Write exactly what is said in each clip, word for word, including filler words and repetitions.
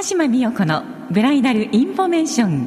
鹿島美代子のブライダルインフォメーション。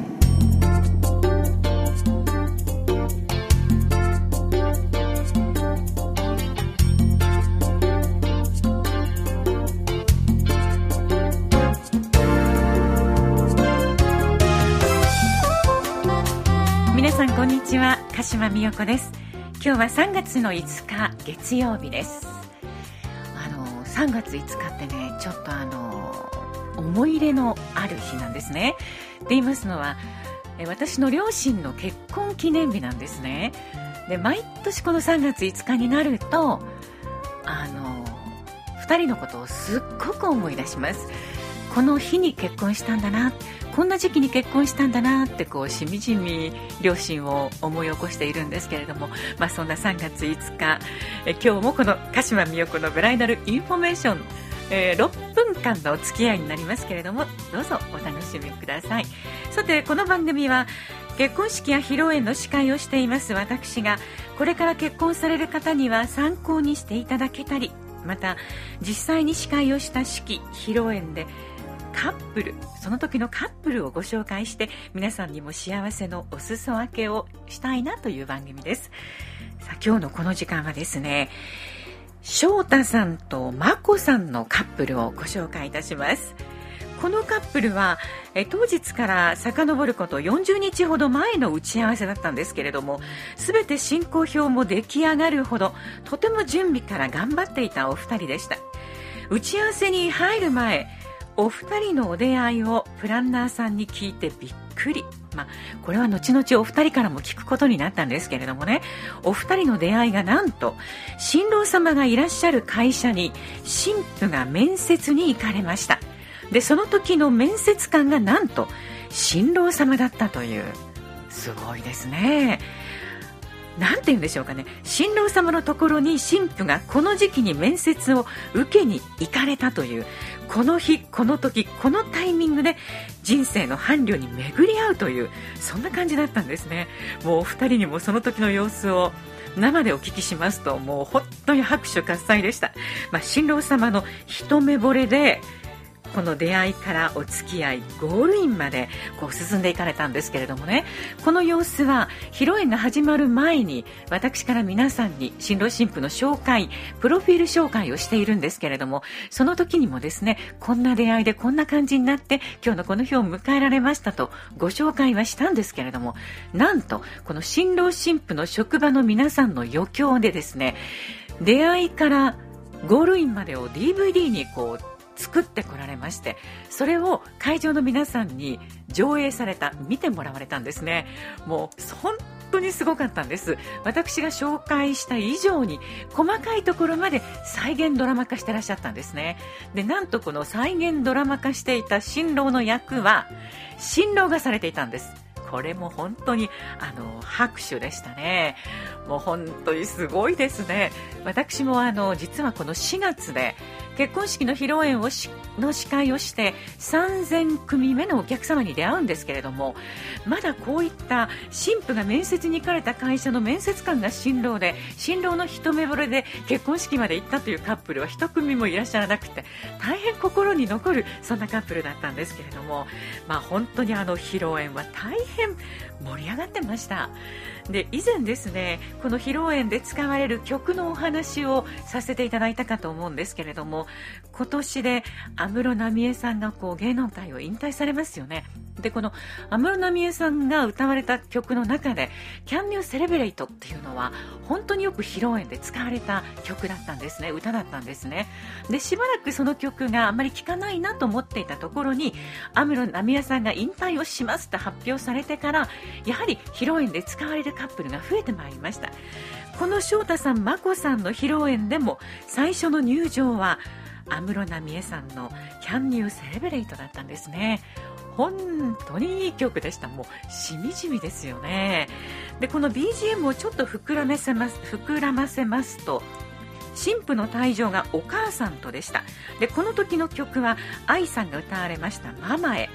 皆さんこんにちは、鹿島美代子です。今日はさんがつのいつか月曜日です。あのさんがついつかってね、ちょっとあの思い入れのある日なんですね。って言いますのは、私の両親の結婚記念日なんですね。で、毎年このさんがついつかになると、あのふたりのことをすっごく思い出します。この日に結婚したんだな、こんな時期に結婚したんだなってこうしみじみ両親を思い起こしているんですけれども、まあ、そんなさんがついつか、え今日もこの鹿島美代子のブライダルインフォメーション、えー、ろっぷんかんのお付き合いになりますけれども、どうぞお楽しみください。さて、この番組は結婚式や披露宴の司会をしています私が、これから結婚される方には参考にしていただけたり、また実際に司会をした式披露宴でカップル、その時のカップルをご紹介して、皆さんにも幸せのお裾分けをしたいなという番組です。さあ、今日のこの時間はですね、翔太さんと真子さんのカップルをご紹介いたします。このカップルはえ当日から遡ることよんじゅうにちほど前の打ち合わせだったんですけれども、すべて進行表も出来上がるほどとても準備から頑張っていたお二人でした。打ち合わせに入る前、お二人のお出会いをプランナーさんに聞いてびっくり、まあ、これは後々お二人からも聞くことになったんですけれどもね、お二人の出会いがなんと新郎様がいらっしゃる会社に新婦が面接に行かれました。で、その時の面接官がなんと新郎様だったという、すごいですね。なんて言うんでしょうかね、新郎様のところに新婦がこの時期に面接を受けに行かれたという、この日この時このタイミングで人生の伴侶に巡り合うという、そんな感じだったんですね。もうお二人にもその時の様子を生でお聞きしますと、もう本当に拍手喝采でした。まあ、新郎様の一目惚れでこの出会いからお付き合い、ゴールインまでこう進んでいかれたんですけれどもね、この様子は披露宴が始まる前に私から皆さんに新郎新婦の紹介、プロフィール紹介をしているんですけれども、その時にもですね、こんな出会いでこんな感じになって今日のこの日を迎えられましたとご紹介はしたんですけれども、なんとこの新郎新婦の職場の皆さんの余興でですね、出会いからゴールインまでを ディーブイディー にこう作ってこられまして、それを会場の皆さんに上映された、見てもらわれたんですね。もう本当にすごかったんです。私が紹介した以上に細かいところまで再現ドラマ化してらっしゃったんですね。で、なんとこの再現ドラマ化していた新郎の役は新郎がされていたんです。これも本当にあの拍手でしたね。もう本当にすごいですね。私もあの実はこのしがつで結婚式の披露宴をしの司会をしてさんぜんくみめのお客様に出会うんですけれども、まだこういった新婦が面接に行かれた会社の面接官が新郎で、新郎の一目惚れで結婚式まで行ったというカップルは一組もいらっしゃらなくて、大変心に残るそんなカップルだったんですけれども、まあ、本当にあの披露宴は大変盛り上がってました。で、以前ですね、この披露宴で使われる曲のお話をさせていただいたかと思うんですけれども、今年で安室奈美恵さんがこう芸能界を引退されますよね。で、この安室奈美恵さんが歌われた曲の中で Can You Celebrate っていうのは本当によく披露宴で使われた曲だったんですね。歌だったんですね。で、しばらくその曲があまり聴かないなと思っていたところに、安室奈美恵さんが引退をしますと発表されてから、やはり披露宴で使われるカップルが増えてまいりました。この翔太さん、真子さんの披露宴でも最初の入場は安室奈美恵さんの Can You Celebrate だったんですね。本当にいい曲でした。もうしみじみですよね。で、この ビージーエム をちょっと膨らませます、膨らませますと、新婦の退場がお母さんとでした。で、この時の曲は愛さんが歌われましたママへ。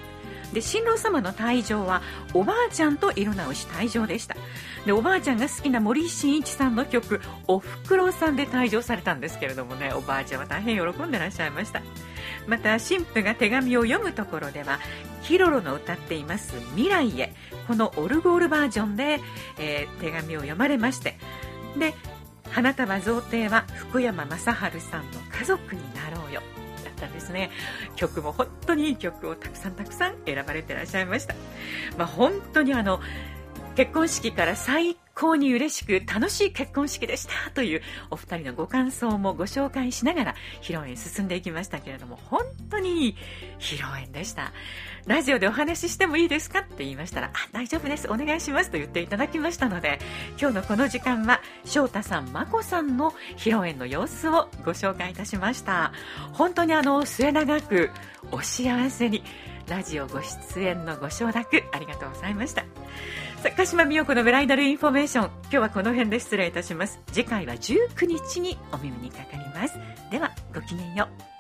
で新郎様の退場はおばあちゃんと色直し退場でした。でおばあちゃんが好きな森進一さんの曲おふくろさんで退場されたんですけれどもね、おばあちゃんは大変喜んでらっしゃいました。また新婦が手紙を読むところではキロロの歌っています未来へ、このオルゴールバージョンで、えー、手紙を読まれまして、で花束贈呈は福山雅治さんの家族になろうよだったんですね。曲も本当にいい曲をたくさんたくさん選ばれていらっしゃいました。まあ、本当にあの結婚式から最高に嬉しく楽しい結婚式でしたというお二人のご感想もご紹介しながら披露宴進んでいきましたけれども、本当にいい披露宴でした。ラジオでお話ししてもいいですかって言いましたら、あ、大丈夫です、お願いしますと言っていただきましたので、今日のこの時間は翔太さん、眞子さんの披露宴の様子をご紹介いたしました。本当にあの末永くお幸せに、ラジオご出演のご承諾ありがとうございました。さあ、鹿島美代子のブライダルインフォメーション、今日はこの辺で失礼いたします。次回はじゅうくにちにお耳にかかります。ではごきげんよう。